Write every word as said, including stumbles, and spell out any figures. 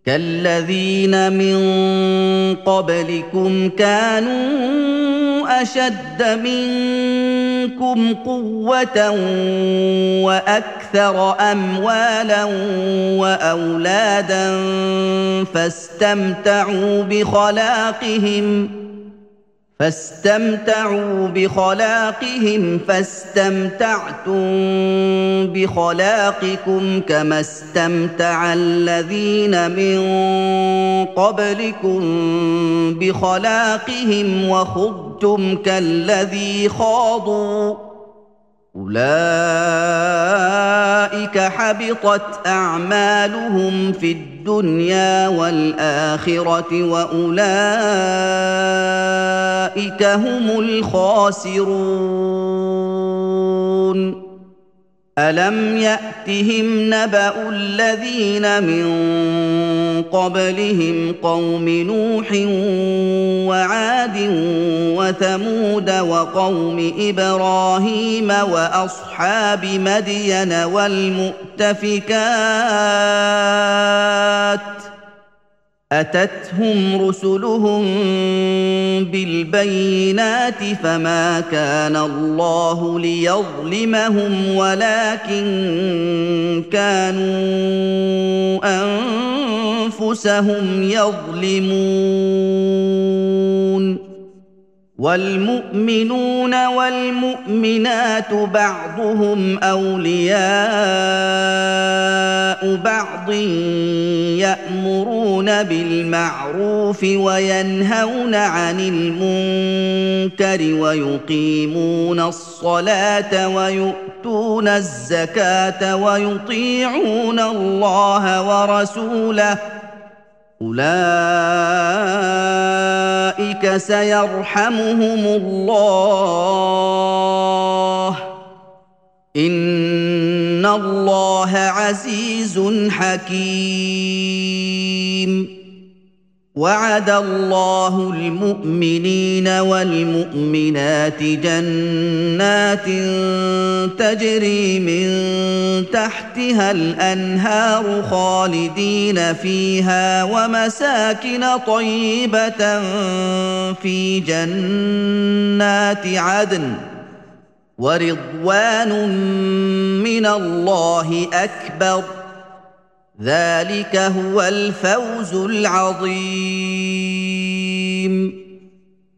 كالذين من قبلكم كانوا أشد منكم قوة وأكثر أموالا وأولادا فاستمتعوا بخلاقهم فاستمتعوا بخلاقهم فاستمتعتم بخلاقكم كما استمتع الذين من قبلكم بخلاقهم وخضتم كالذي خاضوا أولئك حبطت أعمالهم في الدنيا والآخرة وأولئك هم الخاسرون ألم يأتهم نبأ الذين من قبلهم قوم نوح وعاد وثمود وقوم إبراهيم وأصحاب مدين والمؤتفكات أتتهم رسلهم بالبينات فما كان الله ليظلمهم ولكن كانوا أنفسهم يظلمون والمؤمنون والمؤمنات بعضهم أولياء بعض يأمرون بالمعروف وينهون عن المنكر ويقيمون الصلاة ويؤتون الزكاة ويطيعون الله ورسوله أولئك سيرحمهم الله إن الله عزيز حكيم وعد الله المؤمنين والمؤمنات جنات تجري من تحتها الأنهار خالدين فيها ومساكن طيبة في جنات عدن ورضوان من الله أكبر ذلك هو الفوز العظيم